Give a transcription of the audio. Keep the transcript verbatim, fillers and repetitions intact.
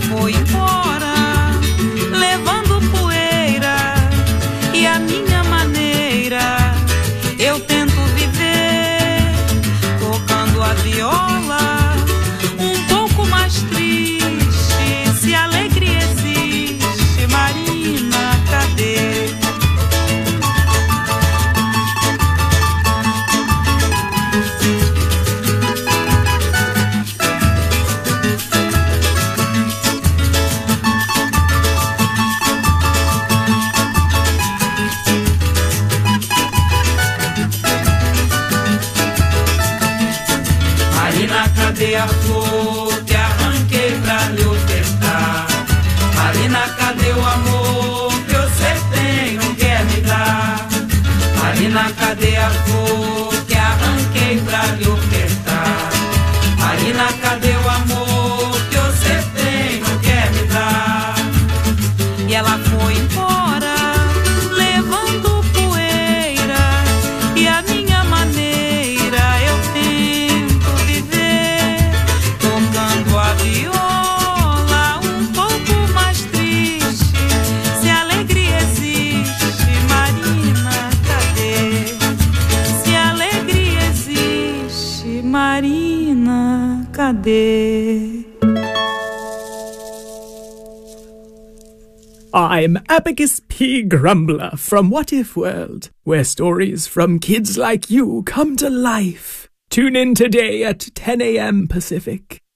foi embora, levando poeira, e a minha maneira eu tento viver, tocando a viola, um pouco mais triste. Se alegria existe, Marina, cadê? Cadê a flor que arranquei pra lhe ofertar? Marina, cadê o amor que você tem, não quer me dar? Marina, cadê a flor que arranquei pra lhe ofertar? Marina, cadê o amor que você tem, não quer me dar? E ela foi embora, levando poeira, e a minha maneira eu tento viver, tocando a viola, um pouco mais triste. Se alegria existe, Marina, cadê? Se alegria existe, Marina, cadê? I'm Abacus P. Grumbler from What If World, where stories from kids like you come to life. Tune in today at ten a.m. Pacific.